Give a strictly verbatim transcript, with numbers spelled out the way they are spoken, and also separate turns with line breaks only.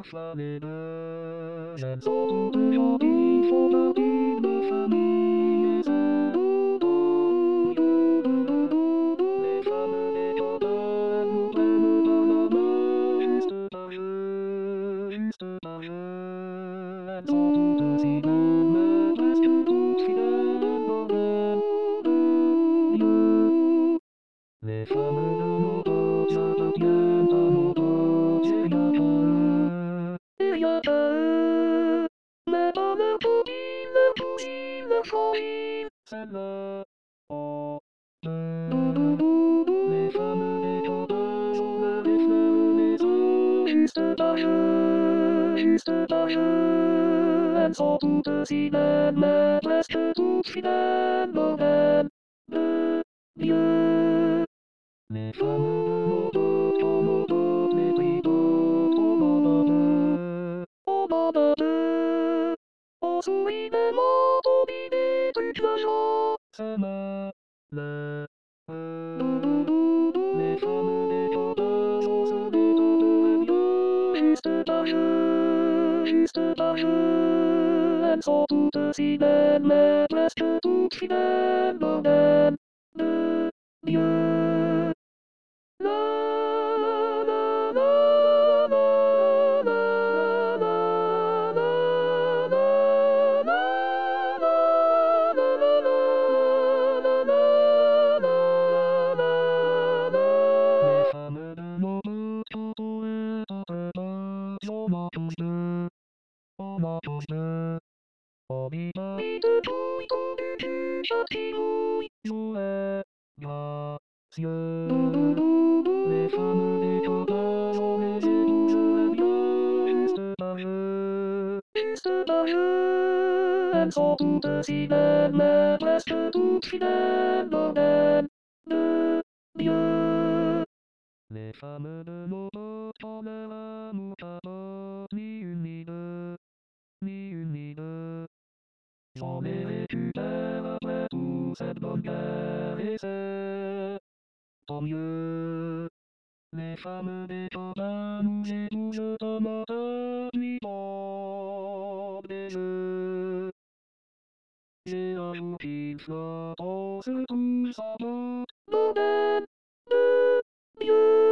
flamme de jeunes autour de jolis font partie de famille et c'est orgueilleux. Les femmes des campagnes nous prennent par la main juste par jeu, juste par jeu. Elles sont toutes si belles, mais presque toutes fidèles au même Dieu. Les femmes de nos potes appartiennent à nos potes, et y'a pas eux, et y'a pas eux. Mais pas leur copine, leur cousine, leur fourrine, celle-là. Oh, deux. Les femmes des campagnes ont leur effleurent les os, juste par jeu, juste par jeu. Elles sont toutes si belles, mais presque toutes fidèles au même Dieu. Les femmes de nos potes, quand nos potes les tripotent, au bord d'eux, au bord d'eux. On sourit des mots, on dit des trucs de joie, c'est malheureux. Les femmes des campagnes, on se détendrait bien, juste par jeu, juste par jeu. Elles sont toutes si belles, mais presque toutes fidèles au même Dieu. Les femmes de nos potes, quand on est entre potes, on en touche deux, on en touche deux. On dit pas de douille, ton du cul, chatouille, jouet, gracieux. Les femmes des campagnes, on les épouserait bien, juste par jeu, juste par jeu. Elles sont toutes si belles, mais presque toutes fidèles au même Dieu. Les femmes de nos potes, quand leur amour capote, ni une ni deux, ni une ni deux. On les récupère après tout cette bonne guerre et c'est tant mieux. Les femmes des campagnes nous épousent comme un peuple, lui tombent des jeux. Et un jour qu'il flotte, on se trouve sans doute dans le même Dieu.